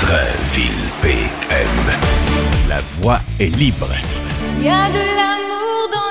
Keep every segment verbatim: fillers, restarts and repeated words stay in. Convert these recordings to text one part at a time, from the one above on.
Dreinville P M. La voix est libre. Il y a de l'amour dans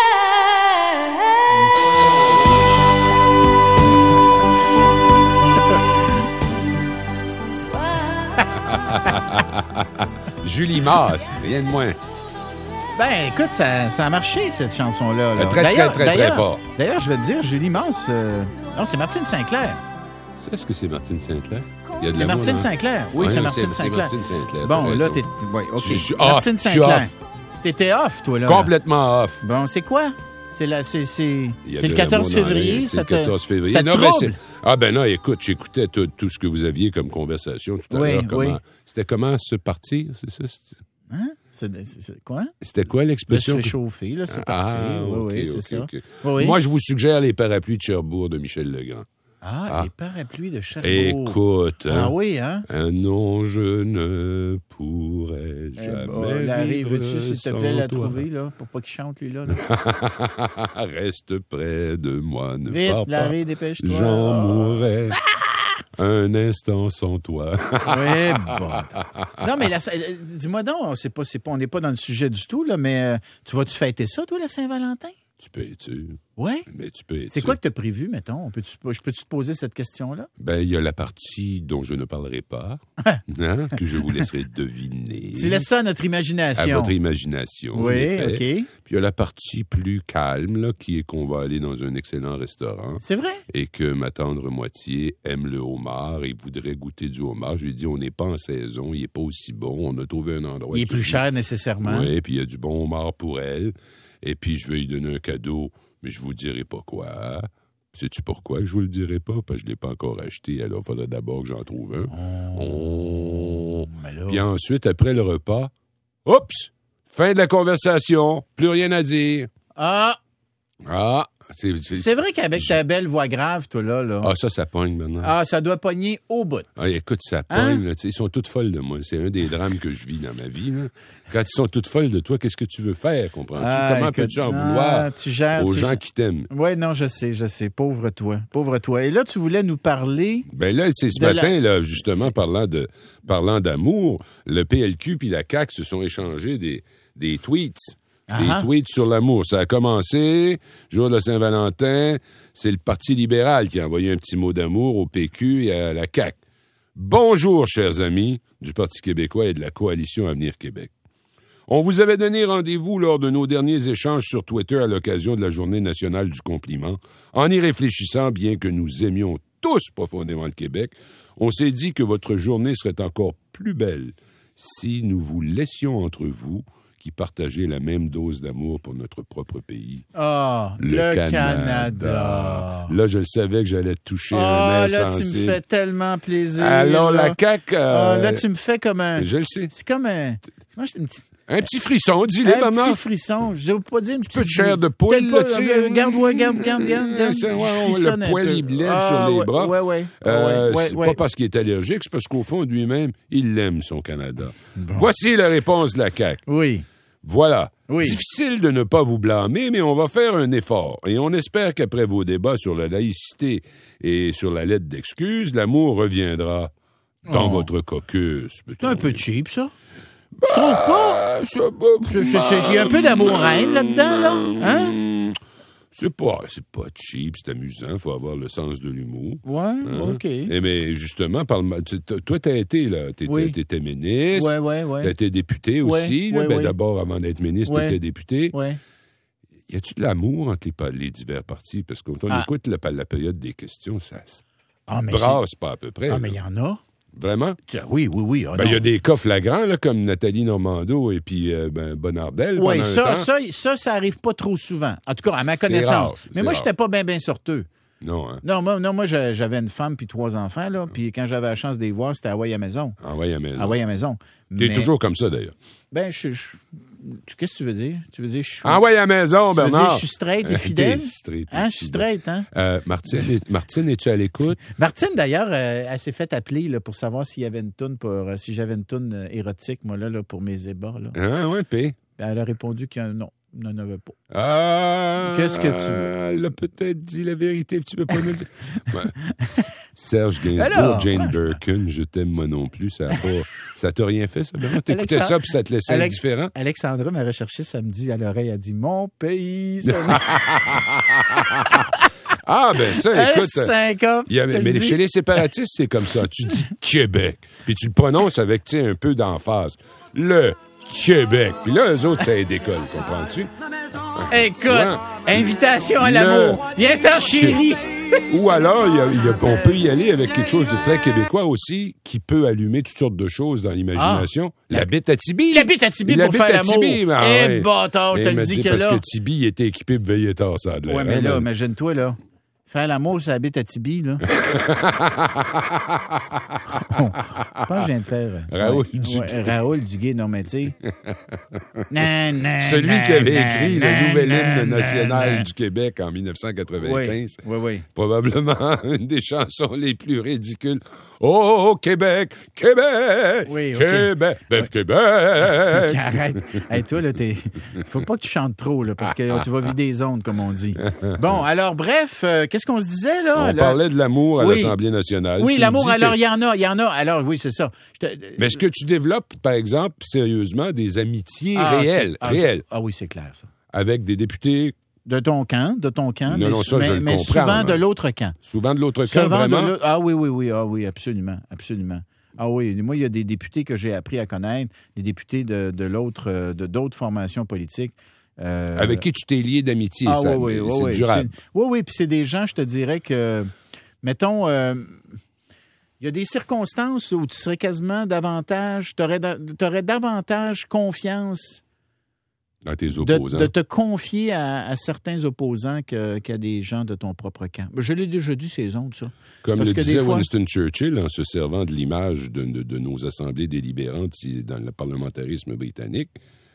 l'air. Julie Masse, rien de moins. Ben, écoute, ça, ça a marché, cette chanson-là. Là. Très, très, très, très fort. D'ailleurs, je vais te dire, Julie Masse... Euh... Non, c'est Martine Sinclair. Est-ce que c'est Martine Sinclair? C'est Martine Sinclair. Oui, ouais, c'est Martine c'est, Sinclair. C'est Martine Sinclair. Bon, là, t'es... Oui, OK. Je, je, Martine off, Sinclair. T'étais off, toi, là. Complètement off. Bon, c'est quoi? C'est, la, c'est, c'est, c'est le quatorze février, ça te... C'est le quatorze février. Ça te non, mais c'est... trouble? Ah ben non, écoute, j'écoutais tout, tout ce que vous aviez comme conversation tout à oui, l'heure. Comment... Oui. C'était comment se partir, c'est ça? C'était... Hein? C'est, c'est, c'est quoi? C'était quoi l'expression? De se réchauffer, là, c'est parti. Ah, oui, OK, oui, c'est OK, ça. OK. Oui. Moi, je vous suggère les parapluies de Cherbourg de Michel Legrand. Ah, ah. les parapluies de Cherbourg. Écoute, hein? Ah oui, hein? Un non, je ne pourrais jamais. Eh ben, Larry, veux-tu, s'il te plaît, la toi. trouver, là, pour pas qu'il chante, lui, là? là? Reste près de moi, ne Vite, pars Larry, pas. dépêche-toi. J'en oh. mourrais. Ah! Un instant sans toi. Oui, bon. Non, mais la, dis-moi donc, c'est pas, c'est pas, on n'est pas dans le sujet du tout, là, mais euh, tu vas-tu fêter ça, toi, la Saint-Valentin? Tu peux être sûr. Oui? Mais tu peux être C'est sûr. quoi que tu as prévu, mettons? Peux-tu, je peux-tu te poser cette question-là? Ben, il y a la partie dont je ne parlerai pas, hein, que je vous laisserai deviner. Tu laisses ça à notre imagination. À votre imagination. Oui, OK. Puis il y a la partie plus calme, là, qui est qu'on va aller dans un excellent restaurant. C'est vrai? Et que ma tendre moitié aime le homard et voudrait goûter du homard. Je lui ai dit, on n'est pas en saison, il n'est pas aussi bon. On a trouvé un endroit. Il est plus cher, nécessairement. Oui, puis il y a du bon homard pour elle. Et puis, je vais lui donner un cadeau, mais je vous dirai pas quoi. Sais-tu pourquoi que je vous le dirai pas? Parce que je l'ai pas encore acheté. Alors, il faudrait d'abord que j'en trouve un. Oh. Oh. Puis ensuite, après le repas, oups! Fin de la conversation. Plus rien à dire. Ah! Ah! C'est, c'est, c'est vrai qu'avec je... ta belle voix grave, toi, là, là... Ah, ça, ça pogne maintenant. Ah, ça doit pogner au bout. Ah, écoute, ça pogne. Hein? Là, ils sont toutes folles de moi. C'est un des drames que je vis dans ma vie. Là. Quand ils sont toutes folles de toi, qu'est-ce que tu veux faire, comprends-tu? Ah, Comment écoute, peux-tu en ah, vouloir tu gères, aux tu gens gères. qui t'aiment? Oui, non, je sais, je sais. Pauvre toi. Pauvre toi. Et là, tu voulais nous parler... Ben là, c'est ce matin, la... là, justement, parlant, de, parlant d'amour, le P L Q puis la C A Q se sont échangés des, des tweets. Des uh-huh. tweets sur l'amour. Ça a commencé, jour de la Saint-Valentin, c'est le Parti libéral qui a envoyé un petit mot d'amour au P Q et à la C A Q. Bonjour, chers amis du Parti québécois et de la Coalition Avenir Québec. On vous avait donné rendez-vous lors de nos derniers échanges sur Twitter à l'occasion de la Journée nationale du compliment. En y réfléchissant, bien que nous aimions tous profondément le Québec, on s'est dit que votre journée serait encore plus belle si nous vous laissions entre vous qui partageaient la même dose d'amour pour notre propre pays. Ah, oh, le, le Canada. Canada. Là, je le savais que j'allais te toucher oh, un là, sensible. tu me fais tellement plaisir. Alors, là. la C A Q... Euh... Oh, là, tu me fais comme un... Je le sais. C'est comme un... Moi, je... un petit... Un petit frisson, dis-le, un maman. Un petit frisson. Je ne veux pas dire un petit... Un peu de chair de poule, là, tu sais. Garde, ouais, garde, garde, garde. garde. C'est, ouais, le poil, il lève ah, sur les ouais, bras. Ouais, ouais. Euh, ouais, c'est ouais. pas parce qu'il est allergique, c'est parce qu'au fond, lui-même, il aime son Canada. Bon. Voici la réponse de la C A Q. Oui. Voilà. Oui. Difficile de ne pas vous blâmer, mais on va faire un effort. Et on espère qu'après vos débats sur la laïcité et sur la lettre d'excuse, l'amour reviendra dans oh. votre caucus. C'est un peu cheap, ça. Bah, tu trouves pas? Il y a un peu d'amour-haine là-dedans, là. Hein? C'est pas, c'est pas cheap, c'est amusant, il faut avoir le sens de l'humour. Ouais, hein? OK. Et mais justement, parle, toi, t'as été, là, t'étais, oui. t'étais ministre, ouais, ouais, ouais. t'as été député aussi, ouais, là, ouais, ben, ouais. d'abord, avant d'être ministre, ouais. t'étais député. Ouais. Y a-tu de l'amour entre les, les divers partis? Parce que quand on ah. écoute la, la période des questions, ça se ah, brasse c'est... pas à peu près. Ah, là. mais il y en a. Vraiment? Oui, oui, oui. Il ben, y a des cas flagrants, là, comme Nathalie Normando et puis euh, ben, Bonardel. Oui, ça, ça, ça, ça arrive pas trop souvent. En tout cas, à ma connaissance. Rare, mais moi, j'étais pas bien, bien sorteux. Non, hein? Non, moi, non, moi j'avais une femme puis trois enfants, là. Puis quand j'avais la chance de les voir, c'était à Hawaï à maison. À Hawaï à maison. À Hawaï à maison. T'es mais... toujours comme ça, d'ailleurs. Ben, je... je... Qu'est-ce que tu veux dire? Tu veux dire, je suis... Envoyé à la maison, tu Bernard. Veux dire, je suis straight et fidèle? T'es straight, hein, je suis straight, hein? Euh, Martine, est, Martine, es-tu à l'écoute? Martine, d'ailleurs, euh, elle s'est fait appeler là, pour savoir s'il y avait une toune pour, euh, si j'avais une toune euh, érotique, moi, là, là, pour mes ébats, là. Ah, ouais, P. Ben, elle a répondu que non. n'en avait pas. Ah! Qu'est-ce que tu veux? Elle a peut-être dit la vérité, tu veux pas me le dire. Ouais. Serge Gainsbourg, Alors, Jane franchement. Birkin, je t'aime moi non plus, ça a pas... Ça t'a rien fait, ça, Bernard? T'écoutais Alexandre- ça, puis ça te laissait Alex- indifférent? Alexandra m'a recherché samedi à l'oreille. Elle a dit « Mon pays, ça n'a Ah, ben ça, écoute... cinq ans. il y a- mais chez les séparatistes, c'est comme ça. Tu dis Québec, puis tu le prononces avec, tu sais, un peu d'emphase. Le Québec. Puis là, eux autres, ça les décolle, comprends-tu? Écoute, Souvent, invitation à le- l'amour. Viens-t'en, chérie. Ou alors, il y a- il y a- on peut y aller avec quelque chose de très québécois aussi, qui peut allumer toutes sortes de choses dans l'imagination. la bête à Tibi. Il habite à Tibi Il pour habite faire à l'amour. Tibi, ben, Eh, ouais. bâtard, Mais t'as il m'a dit dit que parce là... que Tibi il était équipé pour veiller tard, ça a de l'air. Ouais, mais hein, là, ben- imagine-toi, là. Faire l'amour, ça habite à Tibi, là. Bon, je pense que je viens de faire... euh, Raoul ouais, Duguay. ouais, Raoul Duguay, non, mais tu sais... Nan, nan, Celui nan, qui avait nan, écrit nan, le nouvel nan, hymne national nan. du Québec en dix-neuf cent quatre-vingt-quinze. Oui, oui, oui. Probablement une des chansons les plus ridicules. Oh, Québec, Québec, Oui, ok. Québec, ben, Québec. Arrête. Hey, toi, là, t'es... Faut pas que tu chantes trop, là, parce que tu vas vider les ondes, comme on dit. Bon, alors, bref, euh, qu'est-ce qu'on se disait, là? On là? parlait de l'amour à Oui. l'Assemblée nationale. Oui, Tu me l'amour, dis que- alors, il y en a, il y en a. Alors, oui, c'est ça. Je te- Mais est-ce que tu développes, par exemple, sérieusement, des amitiés Ah, réelles, c'est- ah, réelles, c'est- Ah oui, c'est clair, ça. avec des députés, De ton camp, de ton camp, Non, mais, non, ça, mais, je le mais comprends, souvent mais- de l'autre camp. souvent de l'autre camp, Souvent de vraiment? l'autre- Ah oui, oui, oui, ah oui, absolument, absolument. Ah oui, moi, il y a des députés que j'ai appris à connaître, des députés de, de l'autre, euh, de d'autres formations politiques. euh, Avec qui tu t'es lié d'amitié, Ah ça, oui, oui, mais oui, c'est oui. durable. C'est- Oui, oui, puis c'est des gens, je te dirais que, mettons, euh, il y a des circonstances où tu serais quasiment davantage, tu aurais davantage confiance Dans tes de, opposants. de te confier à, à certains opposants que- qu'à des gens de ton propre camp. Je l'ai déjà dit, ces ondes, ça. Comme Parce le que des disait fois- Winston Churchill en se servant de l'image de, de- de nos assemblées délibérantes ici dans le parlementarisme britannique,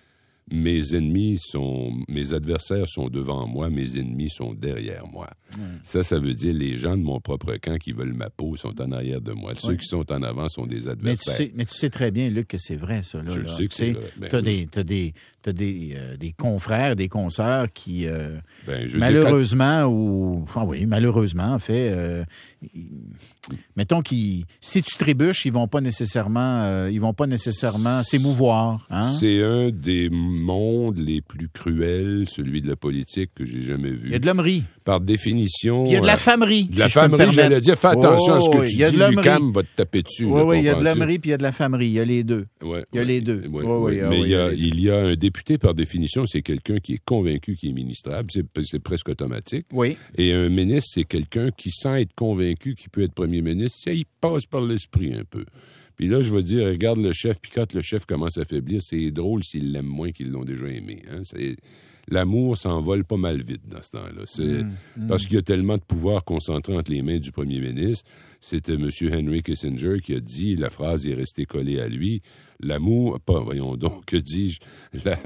mes ennemis sont, mes adversaires sont devant moi, mes ennemis sont derrière moi. Ouais. Ça, ça veut dire les gens de mon propre camp qui veulent ma peau sont en arrière de moi. Ceux Ouais. qui sont en avant sont des Mais tu, adversaires. sais, mais tu sais très bien, Luc, que c'est vrai, ça. Là, Je le là. sais que Tu c'est vrai. Ben T'as oui. des, t'as des, t'as des, euh, des confrères, des consoeurs qui, euh, Ben, je veux dire, malheureusement, ou... Ah oui, malheureusement, en fait, euh, ils- mettons qu'ils... Si tu trébuches, ils vont pas nécessairement, euh, ils vont pas nécessairement s'émouvoir. Hein? c'est un des mondes les plus cruels, celui de la politique, que j'ai jamais vu. Il y a de l'hommerie. Par définition... Puis il y a de la euh, famerie. de la si je peux me famerie, permettre. j'allais dire, fais attention à ce que Oh, tu il y a dis, de l'hommerie. Lucam va te taper dessus. Oui, là, oui, il y a de comprends-tu? l'hommerie puis il y a de la famerie. Il y a les deux. Ouais, Il y a ouais, les deux. ouais, Oui, ouais. oui, ah Mais oui, il, y a, il y a les il y a un député, par définition, c'est quelqu'un qui est convaincu qu'il est ministrable. C'est, c'est presque automatique. Oui. Et un ministre, c'est quelqu'un qui, sans être convaincu qu'il peut être premier ministre, ça, il passe par l'esprit un peu. Puis là, je vais dire, regarde le chef, puis quand le chef commence à faiblir, c'est drôle s'ils l'aiment moins qu'ils l'ont déjà aimé. Hein? C'est... L'amour s'envole pas mal vite dans ce temps-là. C'est Mmh, mmh. parce qu'il y a tellement de pouvoir concentré entre les mains du premier ministre. C'était M. Henry Kissinger qui a dit, la phrase est restée collée à lui, l'amour, pas, voyons donc, que dis-je, la,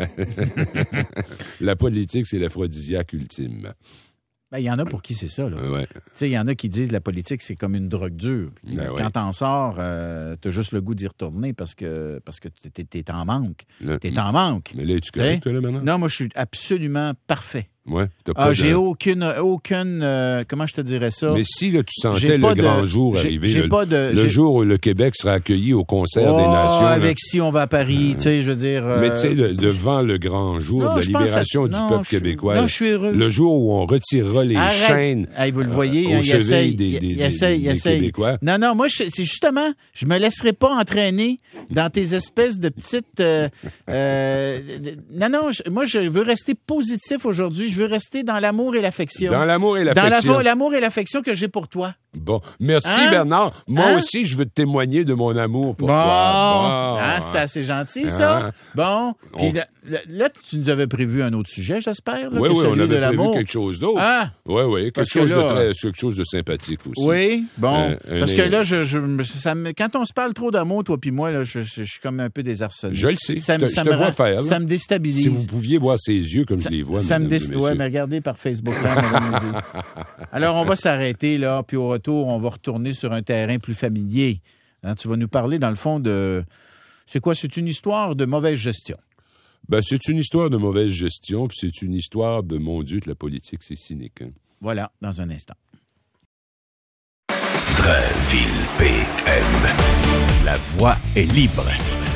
la politique, c'est l'aphrodisiaque ultime. Ben, il y en a pour qui c'est ça, là. Ouais. Tu sais, il y en a qui disent que la politique, c'est comme une drogue dure. Puis Ben quand ouais. t'en sors, euh, t'as juste le goût d'y retourner parce que, parce que t'es, t'es en manque. Là, T'es en manque. mais là, es-tu T'sais? correct, toi, là, maintenant? Non, moi, je suis absolument parfait. Ouais, t'as pas Ah, de- j'ai aucune, aucune, euh, comment je te dirais ça? Mais si là, tu sentais J'ai le pas de- grand jour j'ai- arriver, j'ai le, pas de- le j'ai- jour où le Québec sera accueilli au concert Oh, des nations. là. avec si on va à Paris, tu sais, je veux dire... euh, Mais tu sais, le- devant le grand jour non, de la je pense à- libération du non, peuple je suis- québécois, Non, je suis heureux. le jour où on retirera les Arrête. chaînes Hey, vous le voyez, euh, hein, aux il chevilles essaye, des, il- des, il des- essaye, il des essaye. Québécois. Non, non, moi, je- c'est justement, je me laisserai pas entraîner dans tes espèces de petites... euh, euh, non, non, je- moi, je veux rester positif aujourd'hui. Je veux rester dans l'amour et l'affection. Dans l'amour et Dans l'affection. la- l'amour et l'affection que j'ai pour toi. Bon, merci Hein? Bernard. Moi Hein? aussi, je veux te témoigner de mon amour pour Bon, toi. Ah, c'est assez gentil, ça. Hein? Bon, puis On- là, là, là, tu nous avais prévu un autre sujet, j'espère, là, Oui, que oui, on celui de avait prévu l'amour. quelque chose d'autre. Ah, Oui, oui, quelque Parce que chose, là- de très, quelque chose de sympathique aussi. oui, bon, Euh, un parce que é- là, je, je, ça me, quand on se parle trop d'amour, toi puis moi, là, je, je, je suis comme un peu désarçonné. Je le sais. Ça, je me- te, ça je te me vois rend- faire. là. Ça me déstabilise. Si vous pouviez voir ses yeux comme je les vois, Ça me mesdames et dé... messieurs. Ouais, mais regardez par Facebook, là, mesdames et messieurs. Alors, on va s'arrêter, là, puis au retour, on va retourner sur un terrain plus familier. Hein, tu vas nous parler, dans le fond, de... C'est quoi? C'est une histoire de mauvaise gestion. Ben, c'est une histoire de mauvaise gestion, puis c'est une histoire de, mon Dieu, que la politique, c'est cynique. Hein? Voilà, dans un instant. Drainville P M. La voix est libre.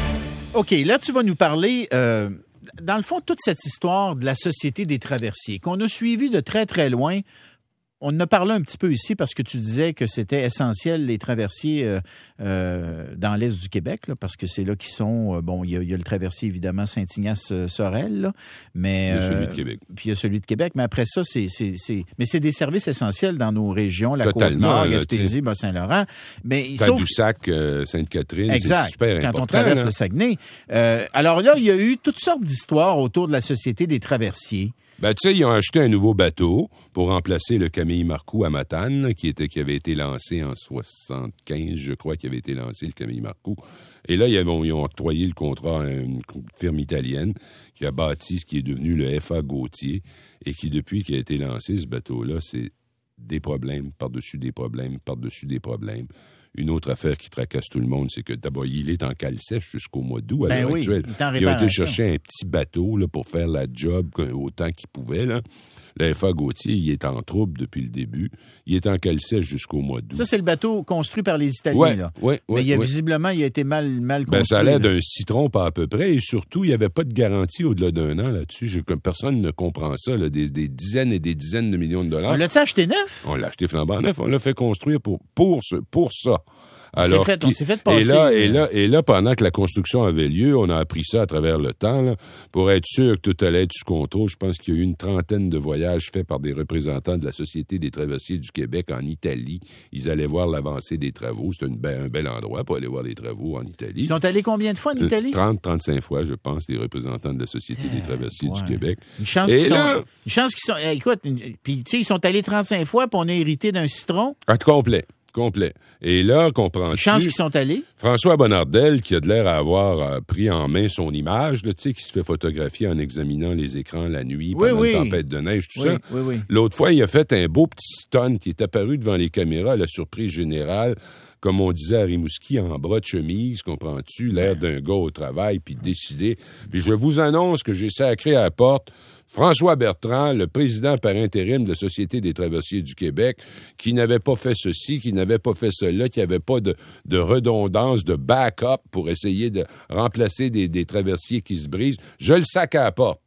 OK, là, tu vas nous parler, euh, dans le fond, toute cette histoire de la Société des traversiers, qu'on a suivi de très, très loin. On en a parlé un petit peu ici parce que tu disais que c'était essentiel, les traversiers euh, euh, dans l'est du Québec, là, parce que c'est là qu'ils sont. Euh, bon, il y, y a le traversier, évidemment, Saint-Ignace-Sorel, là, mais... Il y a celui euh, de Québec. Puis il y a celui de Québec, mais après ça, c'est... c'est, c'est mais c'est des services essentiels dans nos régions, la Totalement, Côte-Nord, là, Gaspésie, Bas-Saint-Laurent. Mais sauf... Tadoussac, euh, Sainte-Catherine, exact, c'est super quand important. on traverse là. le Saguenay. Euh, alors là, il y a eu toutes sortes d'histoires autour de la Société des traversiers. Ben, tu sais, ils ont acheté un nouveau bateau pour remplacer le Camille Marcoux à Matane, là, qui était, qui avait été lancé en soixante-quinze, je crois, qui avait été lancé, le Camille Marcoux. Et là, ils ont, ils ont octroyé le contrat à une firme italienne qui a bâti ce qui est devenu le F A Gauthier et qui, depuis qu'il a été lancé, ce bateau-là, c'est des problèmes par-dessus des problèmes, par-dessus des problèmes. Une autre affaire qui tracasse tout le monde, c'est que d'abord, il est en cale sèche jusqu'au mois d'août à Ben l'heure oui, actuelle. il est en Ils ont été réparation. chercher un petit bateau là, pour faire la job autant qu'ils pouvaient. Là. Le F A Gauthier, il est en trouble depuis le début. Il est en cale sèche jusqu'au mois d'août. Ça, c'est le bateau construit par les Italiens, Ouais, là. ouais, Mais ouais, il a, ouais. visiblement, il a été mal, mal construit. Ben, ça a l'air là. d'un citron, pas à peu près. Et surtout, il n'y avait pas de garantie au-delà d'un an là-dessus. Je, comme personne ne comprend ça. Là, des, des dizaines et des dizaines de millions de dollars. On l'a-tu acheté neuf? On l'a acheté flambant neuf. On l'a fait construire pour, pour, ce, pour ça. On s'est fait- on qui- s'est fait passer, Et là, euh, et, là, et là, pendant que la construction avait lieu, on a appris ça à travers le temps, là, pour être sûr que tout allait être sous contrôle. Je pense qu'il y a eu une trentaine de voyages faits par des représentants de la Société des traversiers du Québec en Italie. Ils allaient voir l'avancée des travaux. C'est une be- un bel endroit pour aller voir les travaux en Italie. Ils sont allés combien de fois en Italie? trente, trente-cinq fois, je pense, les représentants de la Société des traversiers ouais. du Québec. Une chance Et qu'ils là- sont... Une chance qu'ils sont... eh, écoute, une- puis tu sais, ils sont allés trente-cinq fois, puis on a hérité d'un citron. Ah, complet, complet. Et là, Une comprends-tu... chance qu'ils sont allés. François Bonnardel, qui a de l'air à avoir euh, pris en main son image, là, tu sais, qui se fait photographier en examinant les écrans la nuit Oui, pendant oui. une tempête de neige, tout Oui, ça. oui, oui. L'autre fois, il a fait un beau petit stun qui est apparu devant les caméras à la surprise générale, comme on disait à Rimouski, en bras de chemise, comprends-tu, l'air d'un gars au travail, puis décidé. Puis je vous annonce que j'ai sacré à la porte François Bertrand, le président par intérim de la Société des traversiers du Québec, qui n'avait pas fait ceci, qui n'avait pas fait cela, qui n'avait pas de, de redondance, de backup pour essayer de remplacer des, des traversiers qui se brisent. Je le sac à la porte.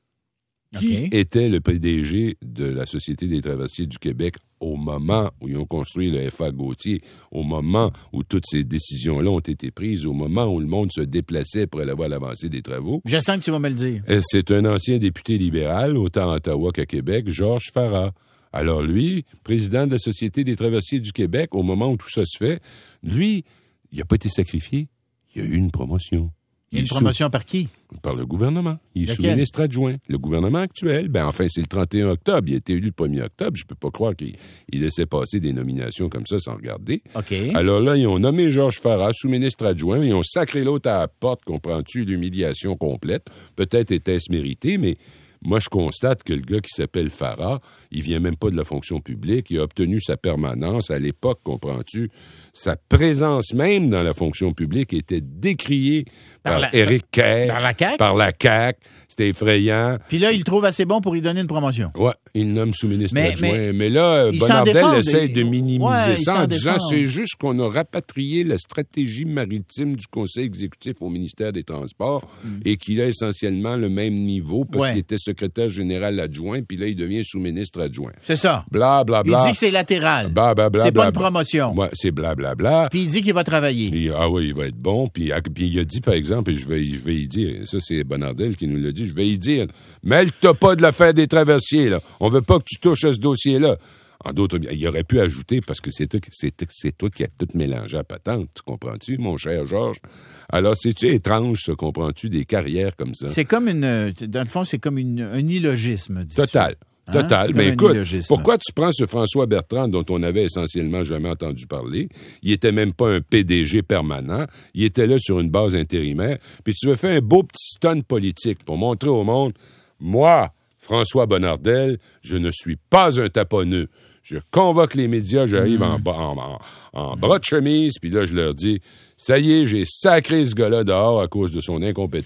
Qui OK. était le P D G de la Société des traversiers du Québec au moment où ils ont construit le F A Gauthier, au moment où toutes ces décisions-là ont été prises, au moment où le monde se déplaçait pour aller voir l'avancée des travaux? Je sens que tu vas me le dire. Et c'est un ancien député libéral, autant à Ottawa qu'à Québec, Georges Farah. Alors lui, président de la Société des traversiers du Québec, au moment où tout ça se fait, lui, il n'a pas été sacrifié. Il y a eu une promotion. Il y a une est sous- promotion par qui? par le gouvernement. Il est Lequel? sous-ministre adjoint. Le gouvernement actuel, ben enfin, c'est le trente et un octobre. Il a été élu le premier octobre. Je peux pas croire qu'il il laissait passer des nominations comme ça sans regarder. OK. Alors là, ils ont nommé Georges Farah sous-ministre adjoint. Ils ont sacré l'autre à la porte, comprends-tu, l'humiliation complète. Peut-être était-ce mérité, mais moi, je constate que le gars qui s'appelle Farah, il vient même pas de la fonction publique. Il a obtenu sa permanence. À l'époque, comprends-tu, sa présence même dans la fonction publique était décriée par, Par la- Éric Kerr. par la C A Q? Par la C A Q. C'était effrayant. Puis là, il le trouve assez bon pour lui donner une promotion. Ouais, il le nomme sous-ministre Mais- adjoint. mais- Mais, là, il s'en Bonnardel défend, essaie il- de minimiser Ouais, il ça s'en en disant défend. c'est juste qu'on a rapatrié la stratégie maritime du Conseil exécutif au ministère des Transports et qu'il a essentiellement le même niveau parce Mm. Ouais. qu'il était secrétaire général adjoint, puis là, il devient sous-ministre adjoint. C'est ça. Bla, bla, Il bla. dit que c'est latéral. Bla, bla, bla, c'est pas bla, une bla. promotion. Ouais, c'est bla, bla, bla. Puis il dit qu'il va travailler. Puis, ah oui, il va être bon. Puis, ah, puis il a dit, par exemple, et je vais, je vais y dire, ça c'est Bonnardel qui nous l'a dit, je vais y dire, mêle-toi pas de l'affaire des traversiers, là. On veut pas que tu touches à ce dossier-là. En d'autres, il aurait pu ajouter, parce que c'est toi, c'est, c'est toi qui as tout mélangé à patente, tu comprends-tu, mon cher Georges? Alors, c'est-tu étrange, ça, comprends-tu, des carrières comme ça? C'est comme une... euh, Dans le fond, c'est comme une, un illogisme. dis-tu. Total. Hein? Total. C'est Mais comme un écoute, illogisme. pourquoi tu prends ce François Bertrand dont on avait essentiellement jamais entendu parler? Il était même pas un P D G permanent. Il était là sur une base intérimaire. Puis tu veux faire un beau petit stun politique pour montrer au monde, moi, François Bonnardel, je ne suis pas un taponneux. Je convoque les médias, j'arrive en, ba- en, en, en bras de chemise, puis là, je leur dis, ça y est, j'ai sacré ce gars-là dehors à cause de son incompétence.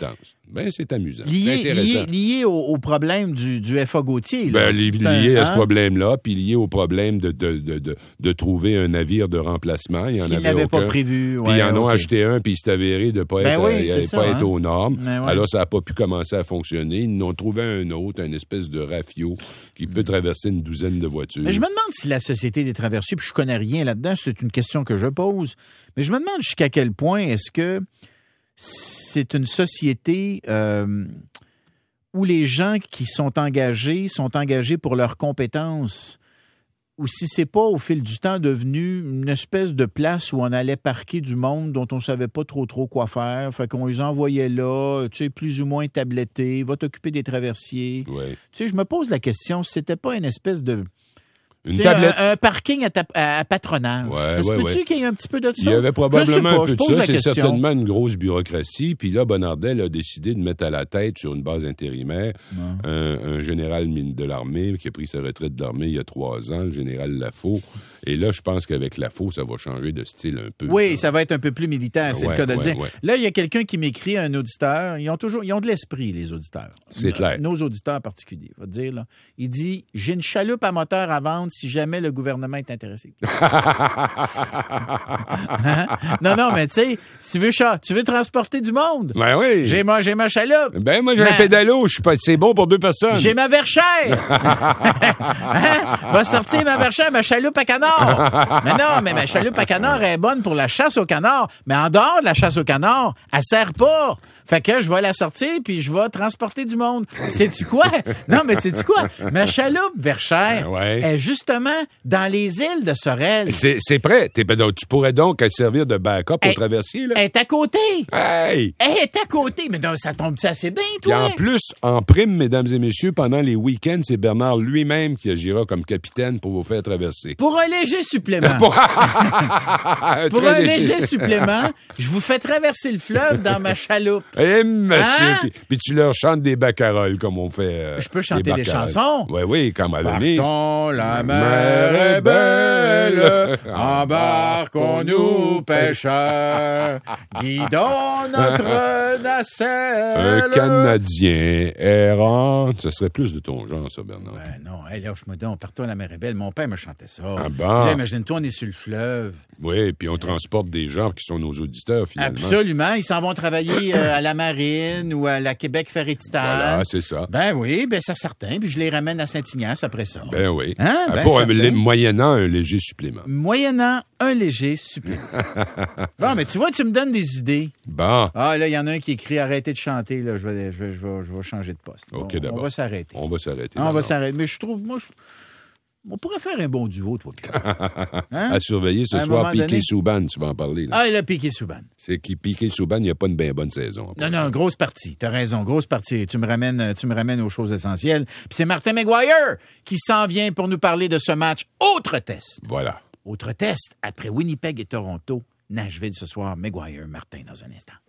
Ben, c'est amusant. Lié, c'est intéressant. lié, lié au, au problème du, du F A Gauthier. Là. Ben, lié Putain, à hein? ce problème-là, puis lié au problème de, de, de, de, de trouver un navire de remplacement. Il y en Ce qu'ils avait n'avaient aucun. pas prévu. Puis Ouais, ils en ont okay. acheté un, puis il s'est avéré de ne pas, Ben être, oui, euh, c'est ça, pas hein? être aux normes. Ben ouais. Alors, ça n'a pas pu commencer à fonctionner. Ils en ont trouvé un autre, une espèce de rafio qui peut traverser une douzaine de voitures. Mais je me demande si la Société des traversiers, puis je connais rien là-dedans, c'est une question que je pose, mais je me demande jusqu'à quel point est-ce que c'est une société euh, où les gens qui sont engagés sont engagés pour leurs compétences, ou si c'est pas au fil du temps devenu une espèce de place où on allait parquer du monde dont on savait pas trop trop quoi faire, fait qu'on les envoyait là, tu sais, plus ou moins tablettés, va t'occuper des traversiers. Ouais. Tu sais, je me pose la question, si c'était pas une espèce de Une Tu sais, tablette. Un, un parking à, ta, à, à patronage. Ouais, ça se ouais, peut-tu ouais. qu'il y ait un petit peu de ça? Il y avait Je sais probablement pas, un je peu de pose ça. la C'est question. certainement une grosse bureaucratie. Puis là, Bonnardel a décidé de mettre à la tête, sur une base intérimaire, Ouais. un, un général de l'armée qui a pris sa retraite de l'armée il y a trois ans, le général Lafaux. Et là, je pense qu'avec Lafaux, ça va changer de style un peu. Oui, ça va être un peu plus militaire, c'est Ouais, le cas de le ouais, dire. ouais. Là, il y a quelqu'un qui m'écrit, un auditeur. Ils ont toujours, ils ont de l'esprit, les auditeurs. C'est clair. Nos auditeurs en particulier, on va te dire. Là. Il dit, j'ai une chaloupe à moteur à vendre si jamais le gouvernement est intéressé. non, non, mais tu sais, si tu veux, cha- tu veux transporter du monde, Ben oui. j'ai ma, j'ai ma chaloupe. Ben moi, j'ai Ben- un pédalo. Je suis pas. C'est bon pour deux personnes. J'ai ma verchère! Hein? Va sortir ma verchère, ma chaloupe à canard! Mais non, mais ma chaloupe à canard est bonne pour la chasse au canard. Mais en dehors de la chasse au canard, elle sert pas. Fait que je vais la sortir puis je vais transporter du monde. Sais-tu quoi? Non, mais sais-tu quoi? Ma chaloupe verchère Ouais. est justement dans les îles de Sorel. C'est, c'est prêt. T'es- ben, donc, tu pourrais donc servir de backup au Hey. traversier, là. Elle est à côté! Hey! Elle est à côté! Mais non, ça tombe-tu assez bien, Puis toi? en plus, en prime, mesdames et messieurs, pendant les week-ends, c'est Bernard lui-même qui agira comme capitaine pour vous faire traverser. Pour un léger supplément. Pour, Pour Très un léger supplément, je vous fais traverser le fleuve dans ma chaloupe. Eh, monsieur. Hein? Puis, puis tu leur chantes des baccaroles comme on fait. euh, Je peux chanter des baccaroles. chansons? Oui, oui, comme à Venise. Partons, la mer mer est est belle. belle, embarquons-nous pêcheurs, guidons notre nacelle. Un Canadien errant. Ce serait plus de ton genre, ça, Bernard. Ben non, hey, lâche-moi donc, partons, la mer est belle. Mon père me chantait ça. Ah bon? Là, imagine-toi, on est sur le fleuve. Oui, puis on transporte des gens qui sont nos auditeurs, finalement. Absolument, ils s'en vont travailler euh, à la Marine ou à la Québec Ferré-Titane. Voilà, c'est ça. Ben oui, ben c'est certain. Puis je les ramène à Saint-Ignace après ça. Ben oui. Hein? Ben, Pour un, certain. les- moyennant un léger supplément. Moyennant un léger supplément. Bon, mais tu vois, tu me donnes des idées. Bon, Ah, là, il y en a un qui écrit « Arrêtez de chanter, là, je vais, je vais, je vais, je vais changer de poste. » OK, Bon, d'abord. On va s'arrêter. on va s'arrêter. Ah, on va Bernard. s'arrêter. Mais je trouve, moi, je- on pourrait faire un bon duo, toi. puis moi. Hein? À surveiller ce À un soir, moment donné- Piqué Souban, tu vas en parler. Là. Ah, il a piqué Souban. C'est qui Piqué Souban, il n'y a pas une bien bonne saison. Non, non, grosse partie. T'as raison, grosse partie. Tu me ramènes, tu me ramènes aux choses essentielles. Puis c'est Martin McGuire qui s'en vient pour nous parler de ce match. Autre test. Voilà. Autre test après Winnipeg et Toronto. Nashville ce soir. McGuire, Martin dans un instant.